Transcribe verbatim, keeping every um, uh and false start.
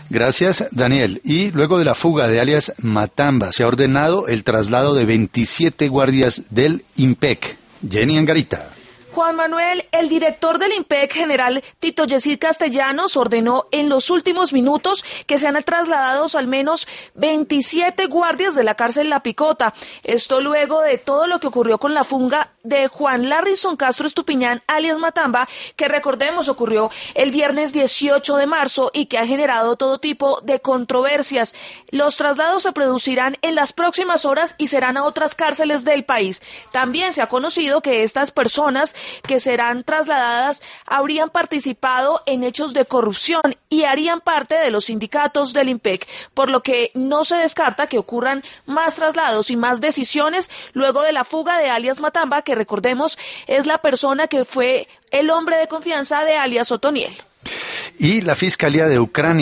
Gracias, Daniel. Y luego de la fuga de alias Matamba, se ha ordenado el traslado de veintisiete guardias del IMPEC. Jenny Angarita. Juan Manuel, el director del IMPEC, general Tito Yesid Castellanos, ordenó en los últimos minutos que sean trasladados al menos veintisiete guardias de la cárcel La Picota. Esto luego de todo lo que ocurrió con la fuga de Juan Larrison Castro Estupiñán, alias Matamba, que recordemos ocurrió el viernes dieciocho de marzo y que ha generado todo tipo de controversias. Los traslados se producirán en las próximas horas y serán a otras cárceles del país. También se ha conocido que estas personas que serán trasladadas habrían participado en hechos de corrupción y harían parte de los sindicatos del IMPEC, por lo que no se descarta que ocurran más traslados y más decisiones luego de la fuga de alias Matamba, que recordemos es la persona que fue el hombre de confianza de alias Otoniel. Y la Fiscalía de Ucrania